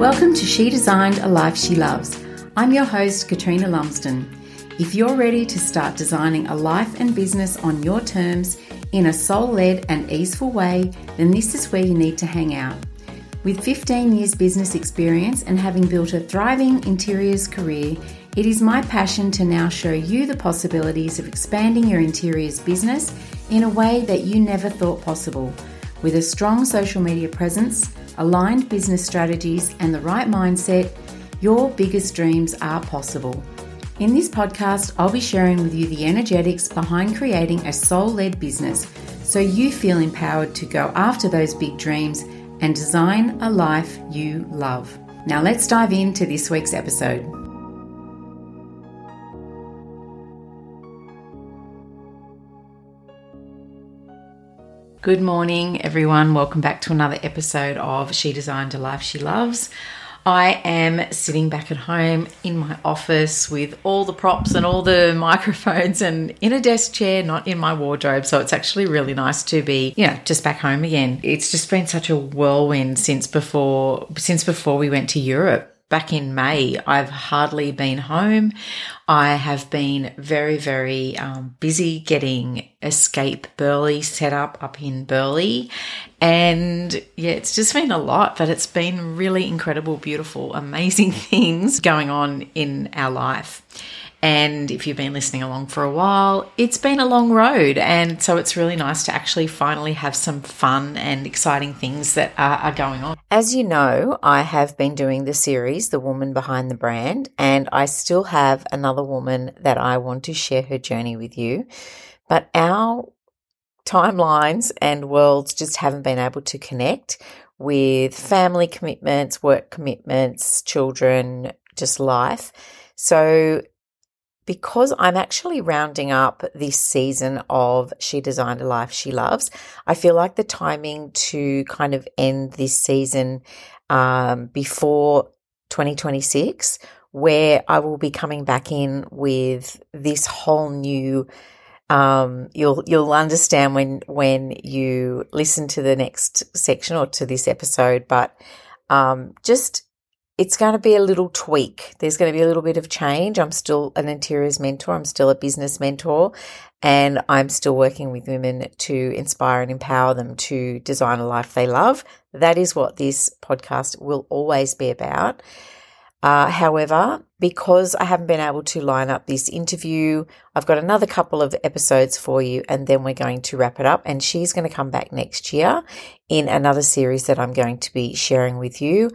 Welcome to She Designed a Life She Loves. I'm your host, Katrina Lumsden. If you're ready to start designing a life and business on your terms in a soul-led and easeful way, then this is where you need to hang out. With 15 years business experience and having built a thriving interiors career, it is my passion to now show you the possibilities of expanding your interiors business in a way that you never thought possible. With a strong social media presence, aligned business strategies, and the right mindset, your biggest dreams are possible. In this podcast, I'll be sharing with you the energetics behind creating a soul-led business so you feel empowered to go after those big dreams and design a life you love. Now let's dive into this week's episode. Good morning, everyone. Welcome back to another episode of She Designed a Life She Loves. I am sitting back at home in my office with all the props and all the microphones and in a desk chair, not in my wardrobe. So it's actually really nice to be, just back home again. It's just been such a whirlwind since before we went to Europe. Back in May, I've hardly been home. I have been very, very busy getting Escape Burleigh set up in Burleigh. And yeah, it's just been a lot, but it's been really incredible, beautiful, amazing things going on in our life. And if you've been listening along for a while, it's been a long road. And so it's really nice to actually finally have some fun and exciting things that are going on. As you know, I have been doing the series, The Woman Behind the Brand, and I still have another woman that I want to share her journey with you. But our timelines and worlds just haven't been able to connect with family commitments, work commitments, children, just life. So because I'm actually rounding up this season of She Designed a Life She Loves, I feel like the timing to kind of end this season before 2026, where I will be coming back in with this whole new you'll understand when you listen to the next section or to this episode, but it's going to be a little tweak. There's going to be a little bit of change. I'm still an interiors mentor. I'm still a business mentor, and I'm still working with women to inspire and empower them to design a life they love. That is what this podcast will always be about. However, because I haven't been able to line up this interview, I've got another couple of episodes for you, and then we're going to wrap it up. And she's going to come back next year in another series that I'm going to be sharing with you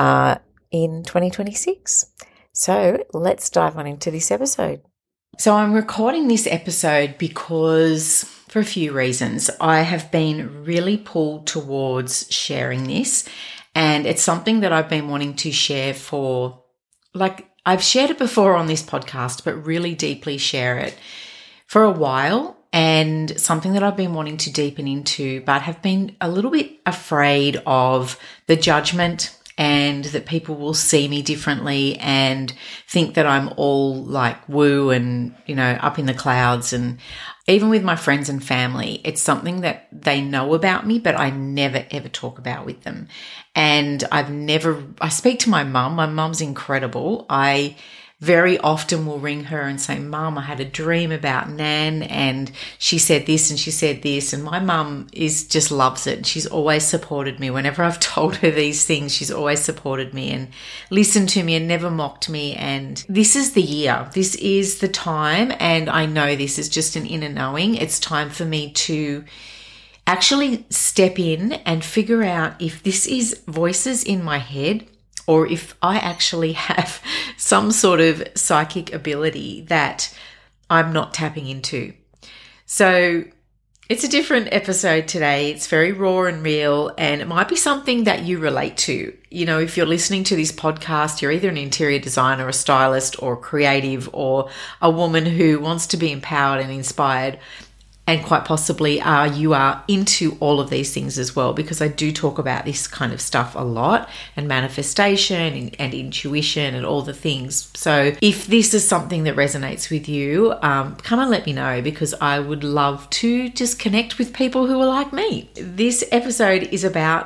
in 2026. So let's dive on into this episode. So I'm recording this episode because for a few reasons. I have been really pulled towards sharing this, and it's something that I've been wanting to share for, I've shared it before on this podcast, but really deeply share it for a while, and something that I've been wanting to deepen into, but have been a little bit afraid of the judgment and that people will see me differently and think that I'm all like woo and, up in the clouds. And even with my friends and family, it's something that they know about me, but I never, ever talk about with them. And I speak to my mum. My mum's incredible. I very often will ring her and say, Mum, I had a dream about Nan and she said this and she said this. And my mum just loves it. She's always supported me. Whenever I've told her these things, she's always supported me and listened to me and never mocked me. And this is the year. This is the time. And I know this is just an inner knowing. It's time for me to actually step in and figure out if this is voices in my head or if I actually have some sort of psychic ability that I'm not tapping into. So it's a different episode today. It's very raw and real, and it might be something that you relate to. If you're listening to this podcast, you're either an interior designer, a stylist, or creative, or a woman who wants to be empowered and inspired. And quite possibly you are into all of these things as well, because I do talk about this kind of stuff a lot, and manifestation and intuition and all the things. So if this is something that resonates with you, come and let me know, because I would love to just connect with people who are like me. This episode is about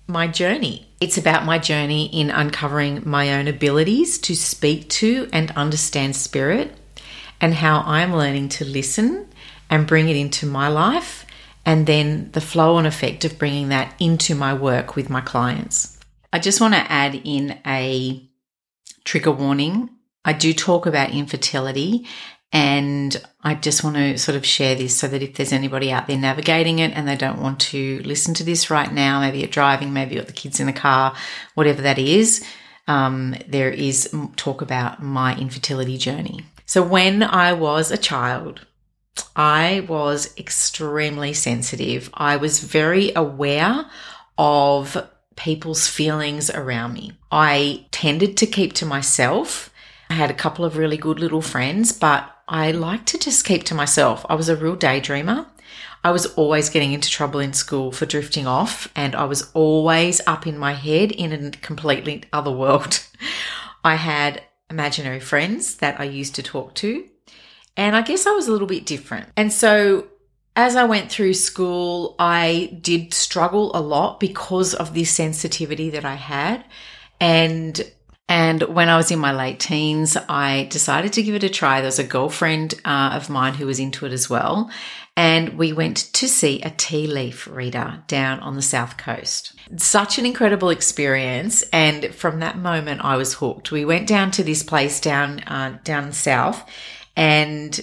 my journey. It's about my journey in uncovering my own abilities to speak to and understand spirit, and how I'm learning to listen and bring it into my life, and then the flow and effect of bringing that into my work with my clients. I just want to add in a trigger warning. I do talk about infertility, and I just want to sort of share this so that if there's anybody out there navigating it and they don't want to listen to this right now, maybe you're driving, maybe you've got the kids in the car, whatever that is, there is talk about my infertility journey. So when I was a child, I was extremely sensitive. I was very aware of people's feelings around me. I tended to keep to myself. I had a couple of really good little friends, but I liked to just keep to myself. I was a real daydreamer. I was always getting into trouble in school for drifting off, and I was always up in my head in a completely other world. I had imaginary friends that I used to talk to, and I guess I was a little bit different. And so as I went through school, I did struggle a lot because of this sensitivity that I had. And when I was in my late teens, I decided to give it a try. There was a girlfriend of mine who was into it as well. And we went to see a tea leaf reader down on the South Coast. Such an incredible experience. And from that moment, I was hooked. We went down to this place down south, and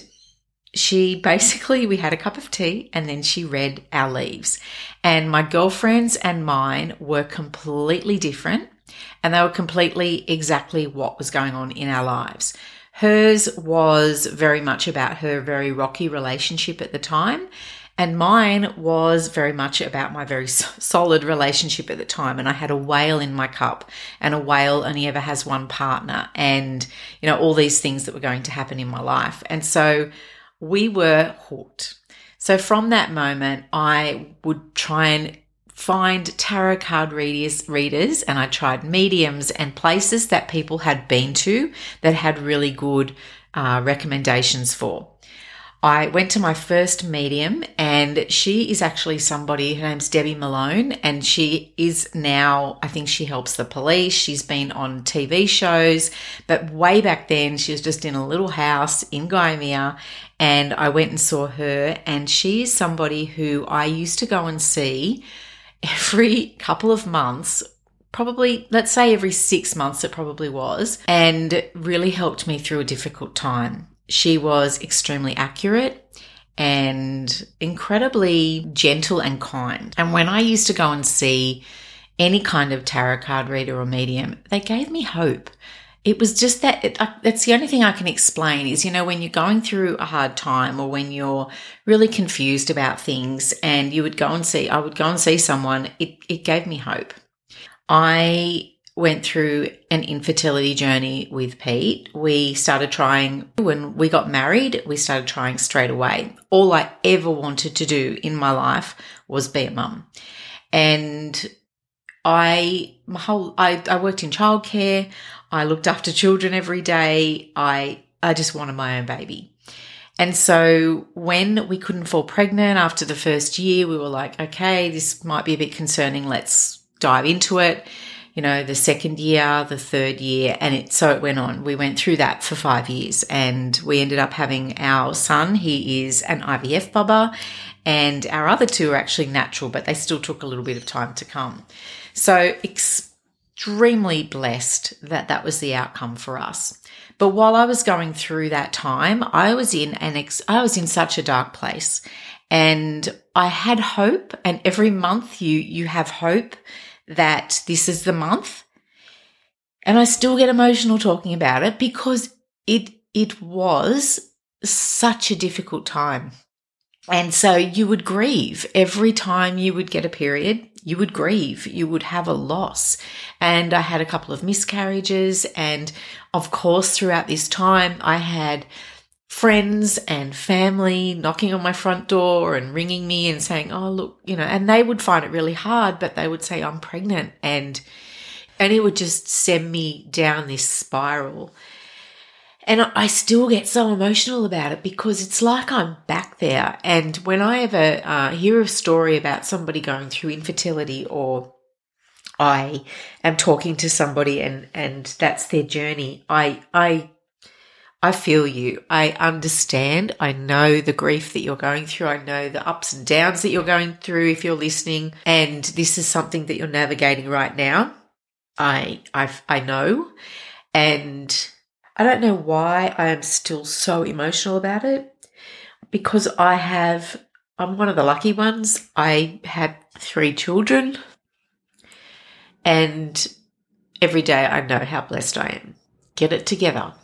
we had a cup of tea, and then she read our leaves. And my girlfriends and mine were completely different, and they were completely exactly what was going on in our lives. Hers was very much about her very rocky relationship at the time, and mine was very much about my very solid relationship at the time. And I had a whale in my cup, and a whale only ever has one partner, and, all these things that were going to happen in my life. And so we were hooked. So from that moment, I would try and find tarot card readers, and I tried mediums and places that people had been to that had really good recommendations for. I went to my first medium, and she is actually somebody, her name's Debbie Malone, and she is now, I think she helps the police. She's been on TV shows, but way back then she was just in a little house in Gymea, and I went and saw her, and she is somebody who I used to go and see every couple of months, probably, let's say every 6 months it probably was, and really helped me through a difficult time. She was extremely accurate and incredibly gentle and kind. And when I used to go and see any kind of tarot card reader or medium, they gave me hope. It was just that's the only thing I can explain is, when you're going through a hard time, or when you're really confused about things, and I would go and see someone, it gave me hope. I went through an infertility journey with Pete. We started trying when we got married. We started trying straight away. All I ever wanted to do in my life was be a mum. And I worked in childcare. I looked after children every day. I just wanted my own baby. And so when we couldn't fall pregnant after the first year, we were like, okay, this might be a bit concerning. Let's dive into it. The second year, the third year, and it went on. We went through that for 5 years, and we ended up having our son. He is an IVF bubba, and our other two are actually natural, but they still took a little bit of time to come. So extremely blessed that was the outcome for us. But while I was going through that time, I was in such a dark place, and I had hope. And every month you have hope that this is the month. And I still get emotional talking about it because it was such a difficult time. And so you would grieve every time you would get a period. You would grieve. You would have a loss. And I had a couple of miscarriages. And of course, throughout this time, I had friends and family knocking on my front door and ringing me and saying, oh, look, and they would find it really hard, but they would say, I'm pregnant. And it would just send me down this spiral. And I still get so emotional about it because it's like I'm back there. And when I ever hear a story about somebody going through infertility or I am talking to somebody and that's their journey, I feel you. I understand. I know the grief that you're going through. I know the ups and downs that you're going through if you're listening. And this is something that you're navigating right now. I know. And I don't know why I am still so emotional about it, because I'm one of the lucky ones. I had 3 children, and every day I know how blessed I am. Get it together.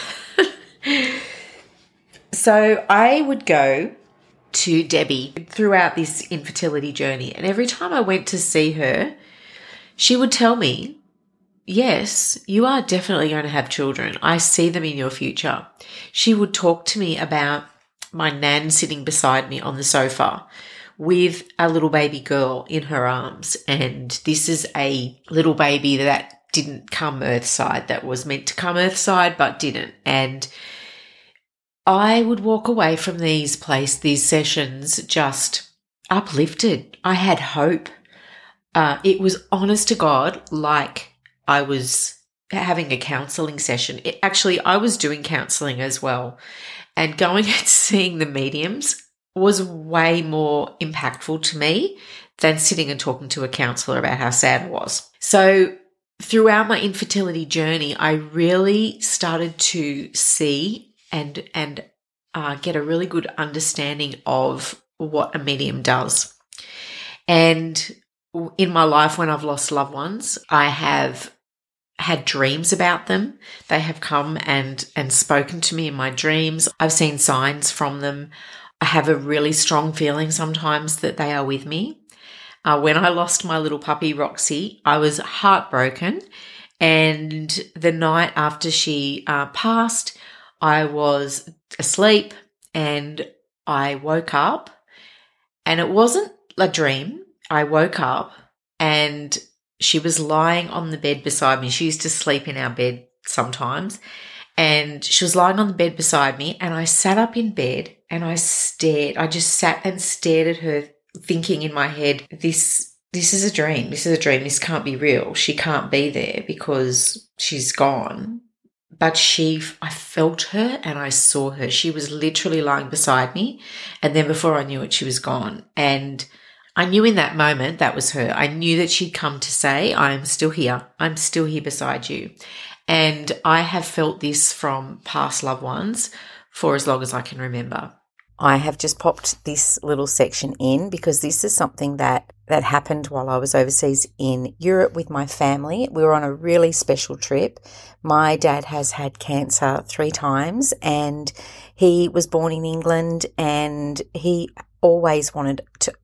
So I would go to Debbie throughout this infertility journey, and every time I went to see her, she would tell me, yes, you are definitely going to have children. I see them in your future. She would talk to me about my nan sitting beside me on the sofa with a little baby girl in her arms, and this is a little baby that didn't come earthside, that was meant to come earthside but didn't. And I would walk away from these sessions just uplifted. I had hope. It was honest to God, like I was having a counselling session. I was doing counselling as well, and going and seeing the mediums was way more impactful to me than sitting and talking to a counsellor about how sad I was. So throughout my infertility journey, I really started to see and get a really good understanding of what a medium does. And in my life, when I've lost loved ones, I have had dreams about them. They have come and spoken to me in my dreams. I've seen signs from them. I have a really strong feeling sometimes that they are with me. When I lost my little puppy, Roxy, I was heartbroken. And the night after she passed, I was asleep and I woke up, and it wasn't a dream. I woke up and she was lying on the bed beside me. She used to sleep in our bed sometimes, and she was lying on the bed beside me, and I sat up in bed and I just sat and stared at her, thinking in my head, this is a dream. This is a dream. This can't be real. She can't be there because she's gone. But I felt her and I saw her. She was literally lying beside me. And then before I knew it, she was gone. And I knew in that moment that was her. I knew that she'd come to say, I'm still here. I'm still here beside you. And I have felt this from past loved ones for as long as I can remember. I have just popped this little section in because this is something that happened while I was overseas in Europe with my family. We were on a really special trip. My dad has had cancer 3 times, and he was born in England, and he always wanted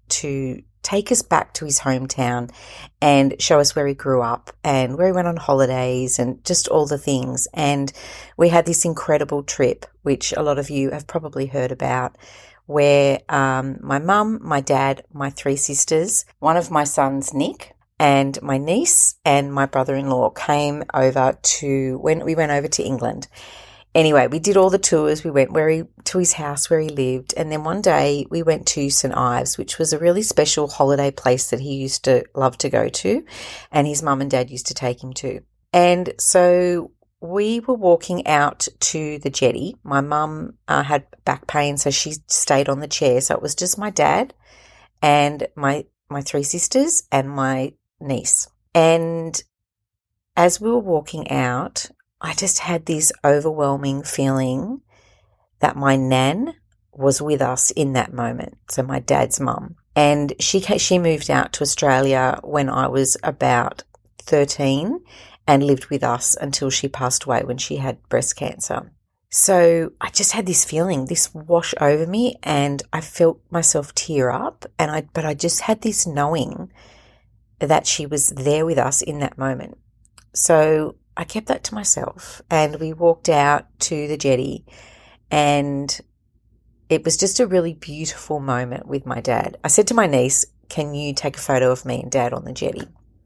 to take us back to his hometown and show us where he grew up and where he went on holidays and just all the things. And we had this incredible trip, which a lot of you have probably heard about, where my mum, my dad, my 3 sisters, one of my sons, Nick, and my niece and my brother-in-law came over when we went over to England. Anyway, we did all the tours. We went to his house where he lived. And then one day we went to St. Ives, which was a really special holiday place that he used to love to go to, and his mum and dad used to take him to. And so we were walking out to the jetty. My mum had back pain, so she stayed on the chair. So it was just my dad and my 3 sisters and my niece. And as we were walking out, I just had this overwhelming feeling that my nan was with us in that moment, so my dad's mum. And she moved out to Australia when I was about 13 and lived with us until she passed away when she had breast cancer. So I just had this feeling, this wash over me, and I felt myself tear up, but I just had this knowing that she was there with us in that moment. So I kept that to myself, and we walked out to the jetty, and it was just a really beautiful moment with my dad. I said to my niece, can you take a photo of me and Dad on the jetty?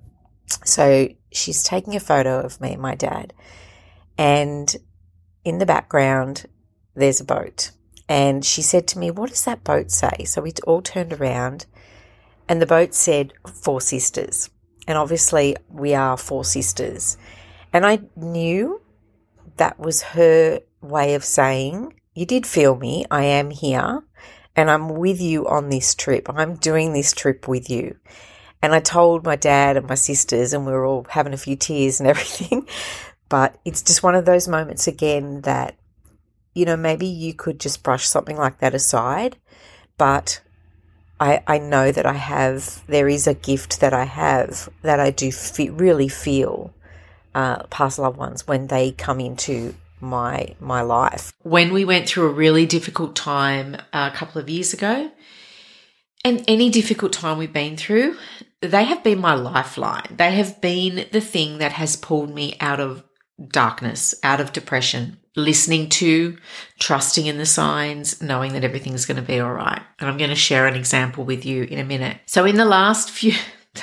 So she's taking a photo of me and my dad, and in the background there's a boat. And she said to me, what does that boat say? So we all turned around, and the boat said 4 sisters. And obviously we are 4 sisters. And I knew that was her way of saying, you did feel me, I am here, and I'm with you on this trip. I'm doing this trip with you. And I told my dad and my sisters, and we were all having a few tears and everything. But it's just one of those moments again that, maybe you could just brush something like that aside. But I know that there is a gift that I have that I do really feel past loved ones when they come into my life. When we went through a really difficult time a couple of years ago, and any difficult time we've been through, they have been my lifeline. They have been the thing that has pulled me out of darkness, out of depression, listening to, trusting in the signs, knowing that everything's going to be all right. And I'm going to share an example with you in a minute. So in the last few,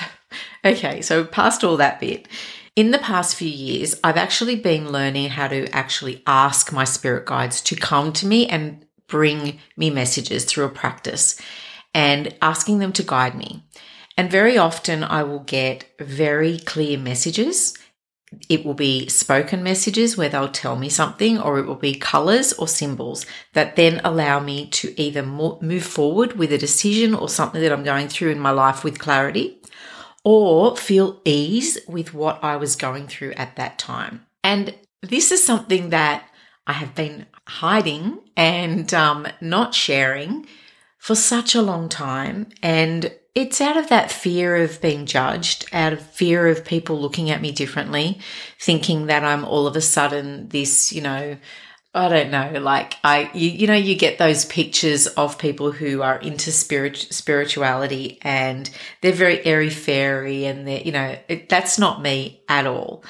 so past all that bit, in the past few years, I've actually been learning how to actually ask my spirit guides to come to me and bring me messages through a practice and asking them to guide me. And very often I will get very clear messages. It will be spoken messages where they'll tell me something, or it will be colors or symbols that then allow me to either move forward with a decision or something that I'm going through in my life with clarity, or feel ease with what I was going through at that time. And this is something that I have been hiding and not sharing for such a long time. And it's out of that fear of being judged, out of fear of people looking at me differently, thinking that I'm all of a sudden this, I don't know, like you get those pictures of people who are into spirituality and they're very airy-fairy and they're, that's not me at all.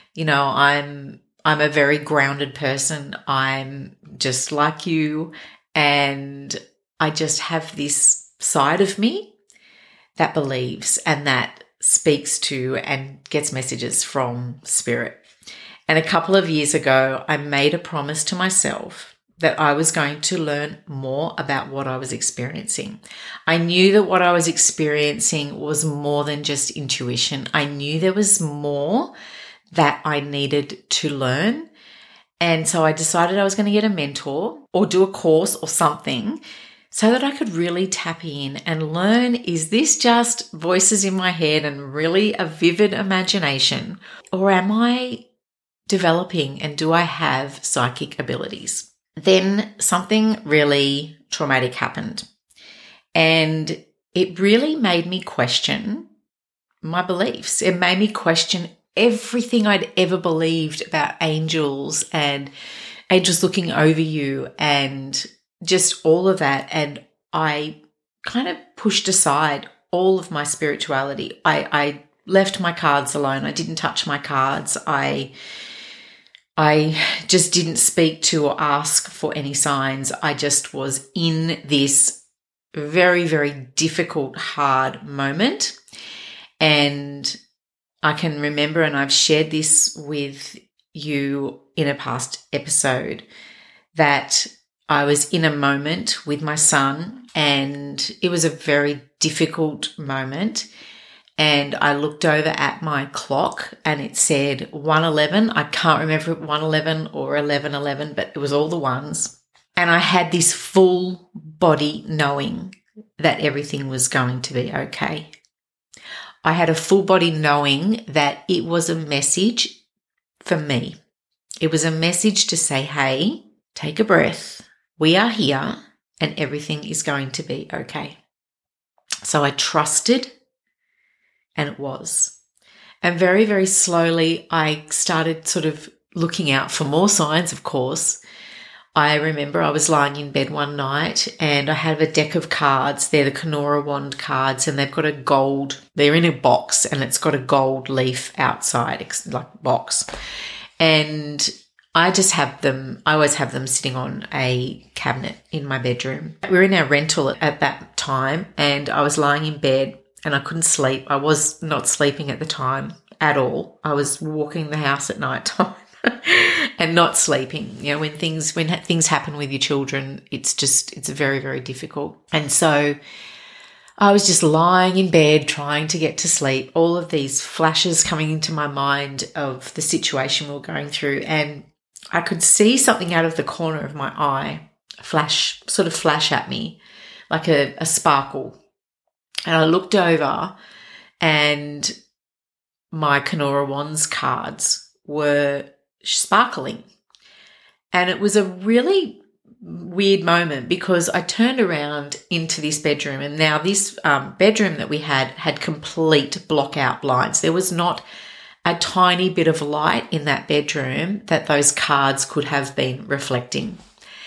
I'm a very grounded person. I'm just like you, and I just have this side of me that believes and that speaks to and gets messages from spirit. And a couple of years ago, I made a promise to myself that I was going to learn more about what I was experiencing. I knew that what I was experiencing was more than just intuition. I knew there was more that I needed to learn. And so I decided I was going to get a mentor or do a course or something so that I could really tap in and learn, is this just voices in my head and really a vivid imagination, or am I developing and do I have psychic abilities? Then something really traumatic happened, and it really made me question my beliefs. It made me question everything I'd ever believed about angels and angels looking over you and just all of that. And I kind of pushed aside all of my spirituality. I left my cards alone. I didn't touch my cards. I just didn't speak to or ask for any signs. I just was in this very, very difficult, hard moment. And I can remember, and I've shared this with you in a past episode, that I was in a moment with my son and it was a very difficult moment. And I looked over at my clock and it said 1:11. I can't remember 1:11 or 11:11, but it was all the ones. And I had this full body knowing that everything was going to be okay. I had a full body knowing that it was a message for me. It was a message to say, hey, take a breath. We are here and everything is going to be okay. So I trusted, and it was. And very, very slowly I started sort of looking out for more signs, of course. I remember I was lying in bed one night and I have a deck of cards. They're the Kenora wand cards, and they've got they're in a box and it's got a gold leaf outside, like box. And I always have them sitting on a cabinet in my bedroom. We were in our rental at that time and I was lying in bed and I couldn't sleep. I was not sleeping at the time at all. I was walking the house at night time and not sleeping. When things happen with your children, it's very, very difficult. And so I was just lying in bed trying to get to sleep, all of these flashes coming into my mind of the situation we were going through, and I could see something out of the corner of my eye flash at me like a sparkle. And I looked over and my Kenora Wands cards were sparkling. And it was a really weird moment because I turned around into this bedroom, and now this bedroom that we had complete block out blinds. There was not a tiny bit of light in that bedroom that those cards could have been reflecting.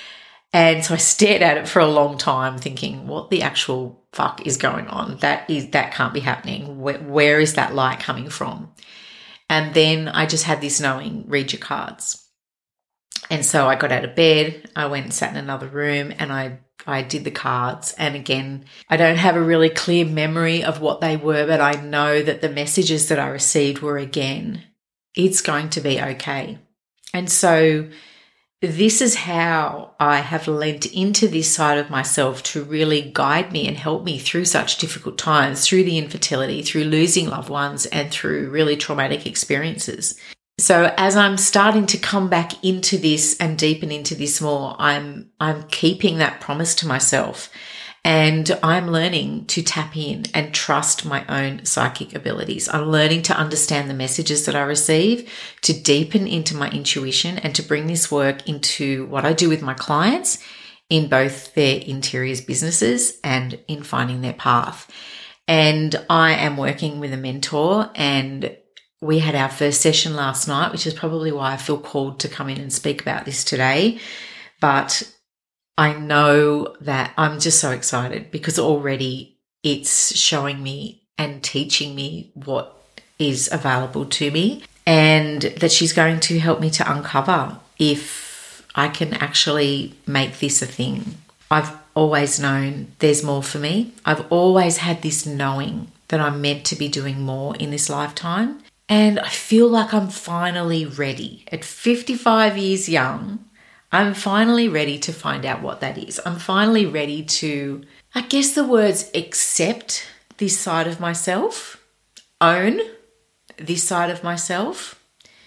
And so I stared at it for a long time thinking, what the actual fuck is going on? That can't be happening. Where is that light coming from? And then I just had this knowing, read your cards. And so I got out of bed, I went and sat in another room, and I did the cards. And again, I don't have a really clear memory of what they were, but I know that the messages that I received were, again, it's going to be okay. And so this is how I have lent into this side of myself to really guide me and help me through such difficult times, through the infertility, through losing loved ones, and through really traumatic experiences. So as I'm starting to come back into this and deepen into this more, I'm keeping that promise to myself, and I'm learning to tap in and trust my own psychic abilities. I'm learning to understand the messages that I receive, to deepen into my intuition, and to bring this work into what I do with my clients in both their interiors businesses and in finding their path. And I am working with a mentor, and we had our first session last night, which is probably why I feel called to come in and speak about this today. But I know that I'm just so excited because already it's showing me and teaching me what is available to me, and that she's going to help me to uncover if I can actually make this a thing. I've always known there's more for me. I've always had this knowing that I'm meant to be doing more in this lifetime. And I feel like I'm finally ready. At 55 years young, I'm finally ready to find out what that is. I'm finally ready to, I guess the words, accept this side of myself, own this side of myself,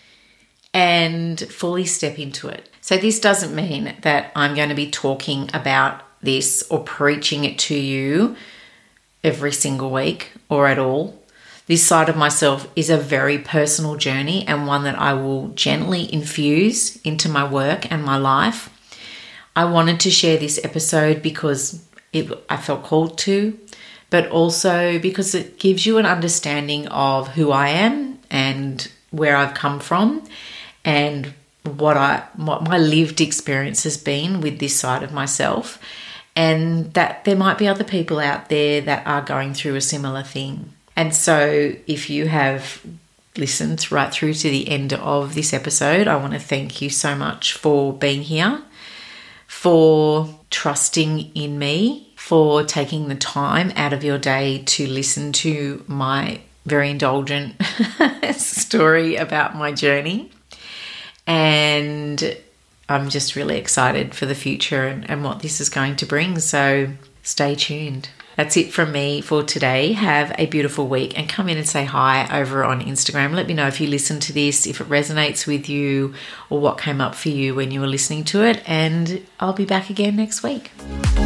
and fully step into it. So this doesn't mean that I'm going to be talking about this or preaching it to you every single week or at all. This side of myself is a very personal journey, and one that I will gently infuse into my work and my life. I wanted to share this episode because I felt called to, but also because it gives you an understanding of who I am and where I've come from, and what my lived experience has been with this side of myself, and that there might be other people out there that are going through a similar thing. And so if you have listened right through to the end of this episode, I want to thank you so much for being here, for trusting in me, for taking the time out of your day to listen to my very indulgent story about my journey. And I'm just really excited for the future and what this is going to bring. So stay tuned. That's it from me for today. Have a beautiful week, and come in and say hi over on Instagram. Let me know if you listen to this, if it resonates with you, or what came up for you when you were listening to it. And I'll be back again next week.